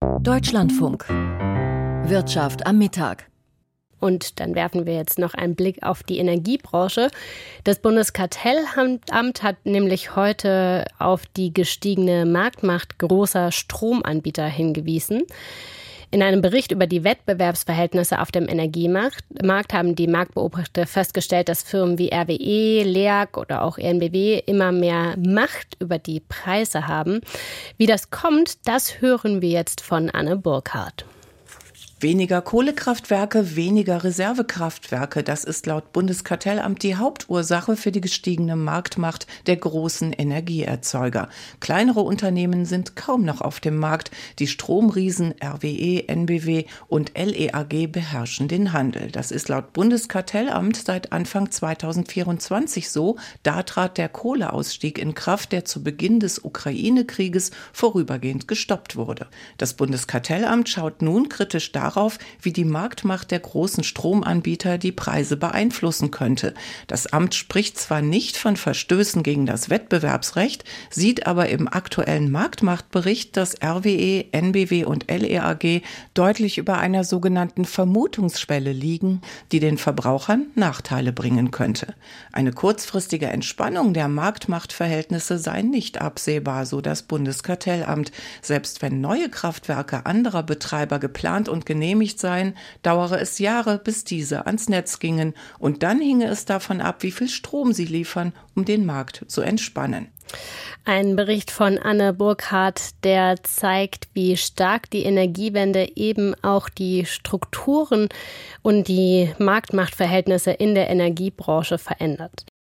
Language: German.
Deutschlandfunk. Wirtschaft am Mittag. Und dann werfen wir jetzt noch einen Blick auf die Energiebranche. Das Bundeskartellamt hat nämlich heute auf die gestiegene Marktmacht großer Stromanbieter hingewiesen. In einem Bericht über die Wettbewerbsverhältnisse auf dem Energiemarkt haben die Marktbeobachter festgestellt, dass Firmen wie RWE, LEAG oder auch EnBW immer mehr Macht über die Preise haben. Wie das kommt, das hören wir jetzt von Anne Burkhardt. Weniger Kohlekraftwerke, weniger Reservekraftwerke, das ist laut Bundeskartellamt die Hauptursache für die gestiegene Marktmacht der großen Energieerzeuger. Kleinere Unternehmen sind kaum noch auf dem Markt. Die Stromriesen RWE, EnBW und LEAG beherrschen den Handel. Das ist laut Bundeskartellamt seit Anfang 2024 so. Da trat der Kohleausstieg in Kraft, der zu Beginn des Ukraine-Krieges vorübergehend gestoppt wurde. Das Bundeskartellamt schaut nun kritisch darauf, wie die Marktmacht der großen Stromanbieter die Preise beeinflussen könnte. Das Amt spricht zwar nicht von Verstößen gegen das Wettbewerbsrecht, sieht aber im aktuellen Marktmachtbericht, dass RWE, EnBW und LEAG deutlich über einer sogenannten Vermutungsschwelle liegen, die den Verbrauchern Nachteile bringen könnte. Eine kurzfristige Entspannung der Marktmachtverhältnisse sei nicht absehbar, so das Bundeskartellamt. Selbst wenn neue Kraftwerke anderer Betreiber geplant und genehmigt seien, dauere es Jahre, bis diese ans Netz gingen. Und dann hinge es davon ab, wie viel Strom sie liefern, um den Markt zu entspannen. Ein Bericht von Anne Burkhardt, der zeigt, wie stark die Energiewende eben auch die Strukturen und die Marktmachtverhältnisse in der Energiebranche verändert.